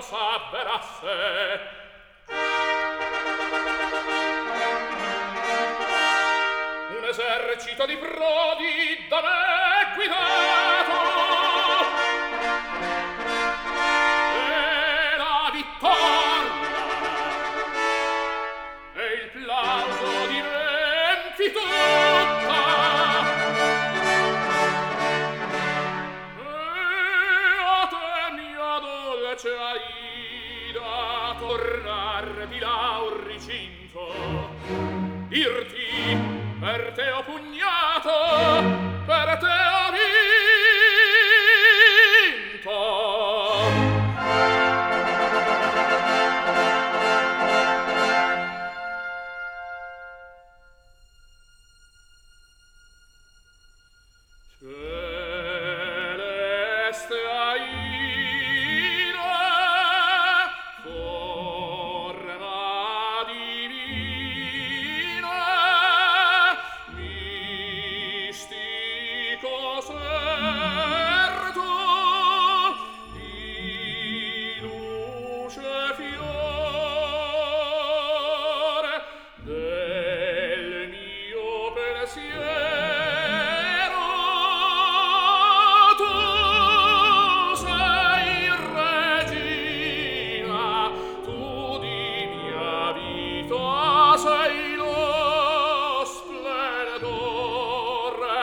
s'avverasse. Un esercito di prodi da me guidato, e la vittoria e il plauso di riempi tutta. Aida, tornar di là un ricinto, dirti per te ho pugnato, per te ho vinto. Celeste Aida, forma divina, mistico serto, di luce fiore del mio pensiero. Sei lo splendore.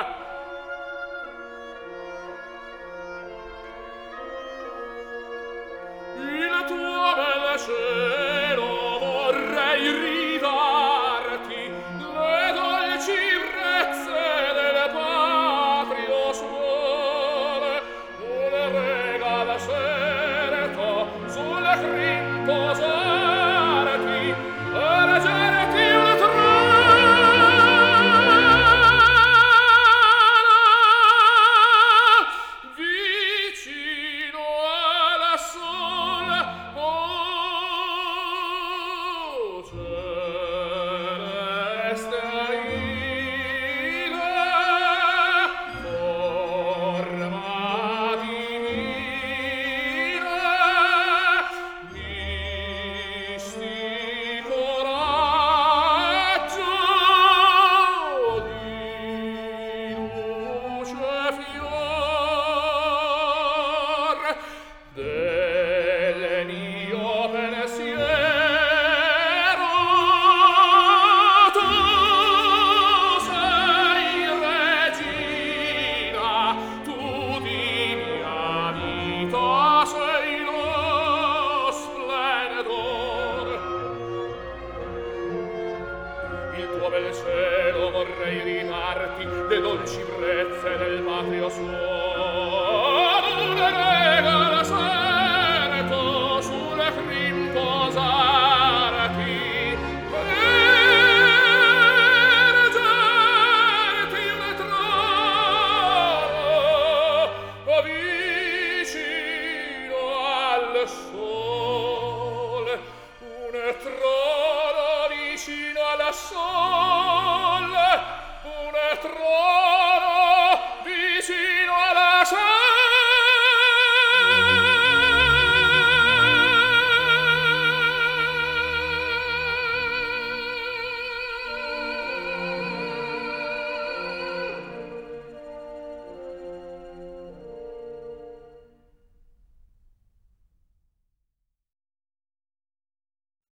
Il tuo bel cielo vorrei ridarti, le dolci brezze del patrio suole, un regal certo sul crin posarti, e leggerti il trono vicino al sole. Oh, celeste Aida, forma divina, mistico raggio di luce fior del mio pensiero. Tu sei regina, tu di mia vita sei lo splendore. Il tuo bel cielo vorrei ridarti, le dolci brezze del patrio suo.